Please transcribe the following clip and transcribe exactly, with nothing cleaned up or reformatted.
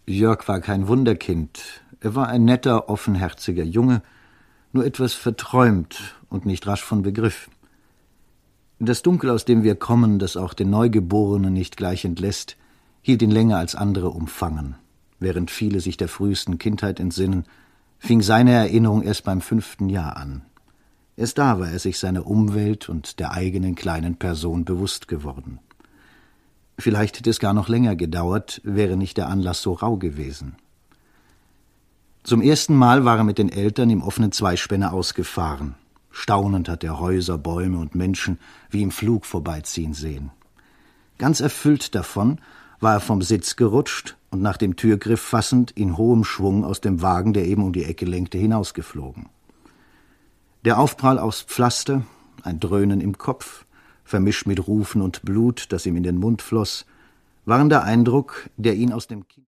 Jörg war kein Wunderkind. Er war ein netter, offenherziger Junge, nur etwas verträumt und nicht rasch von Begriff. Das Dunkel, aus dem wir kommen, das auch den Neugeborenen nicht gleich entlässt, hielt ihn länger als andere umfangen. Während viele sich der frühesten Kindheit entsinnen, fing seine Erinnerung erst beim fünften Jahr an. Erst da war er sich seiner Umwelt und der eigenen kleinen Person bewusst geworden. Vielleicht hätte es gar noch länger gedauert, wäre nicht der Anlass so rau gewesen. Zum ersten Mal war er mit den Eltern im offenen Zweispänner ausgefahren. Staunend hat er Häuser, Bäume und Menschen wie im Flug vorbeiziehen sehen. Ganz erfüllt davon war er vom Sitz gerutscht und nach dem Türgriff fassend in hohem Schwung aus dem Wagen, der eben um die Ecke lenkte, hinausgeflogen. Der Aufprall aufs Pflaster, ein Dröhnen im Kopf, vermischt mit Rufen und Blut, das ihm in den Mund floss, waren der Eindruck, der ihn aus dem Kind